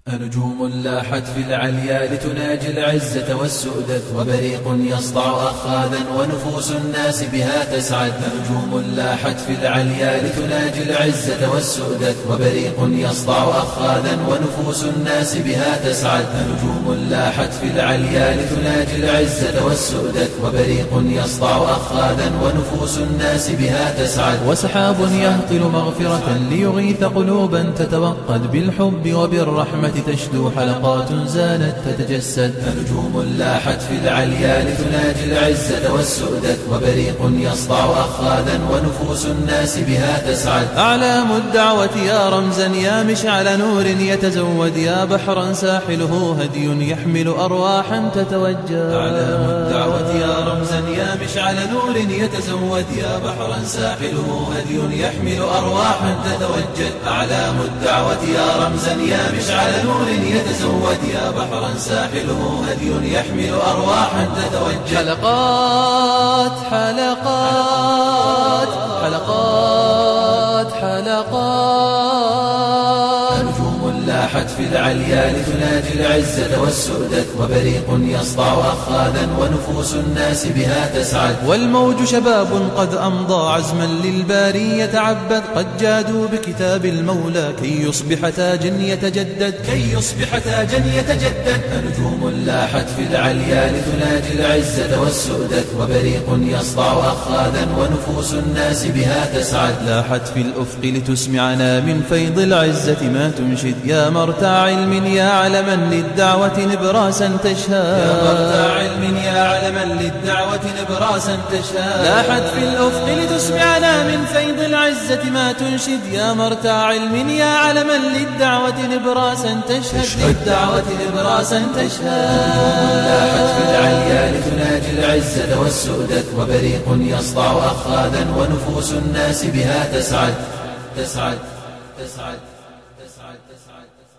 نجوم لاحت في العليا لتناجي العزة والسؤدد، وبريق يسطع أخاذا ونفوس الناس بها تسعد. نجوم لاحت في العليا لتناجي العزة والسؤدد، وبريق يسطع أخاذا ونفوس الناس بها تسعد. نجوم لاحت في العليا لتناجي العزة والسؤدد، وبريق يسطع أخاذا ونفوس الناس بها تسعد. وسحاب يهطل مغفرة ليغيث قلوبا تتوقد، بالحب وبالرحمة تشدو حلقات زانت تتجسد. نجوم لاحت في العليا لتناجي العزة والسؤدد، وبريق يسطع أخاذا ونفوس الناس بها تسعد. أعلام الدعوة يا رمزا يا مشعل نور يتزود، يا بحرا ساحله هدي يحمل أرواحا تتوجه. أعلام الدعوة يا رمزا يا مشعل نور يتزود، يا بحرا ساحله هدي يحمل أرواحا تتوجد. أعلام الدعوة يا رمزا يا مشعل نور يتزود، يا بحرا ساحله هدي يحمل أرواحا تتوجد. حلقات حلقات حلقات حلقات. نجوم لاحت في العليا لتناجي العزة والسؤدد، وبريق يسطع أخاذا ونفوس الناس بها تسعد. والموج شباب قد أمضى عزما للباري يتعبد، قد جادوا بكتاب المولى كي يصبح تاجا يتجدد. كي يصبح تاجا يتجدد. نجوم لاحت في العليا لتناجي العزة والسؤدد، وبريق يسطع أخاذا ونفوس الناس بها تسعد. لاحت في الأفق لتسمعنا من فيض العزة ما تنشد، يا مرتع علم يا علما للدعوة نبراسا تشهد. يا مرتع علم يا علما للدعوة نبراسا تشهد. لاحت في الأفق لتسمعنا من فيض العزة ما تنشد، يا مرتع علم يا علما للدعوة نبراسا تشهد. للدعوة نبراسا تشهد. لاحت في العليا لتناجي العزة والسؤدد، وبريق يسطع أخاذا ونفوس الناس بها تسعد. تسعد تسعد تسعد تسعد.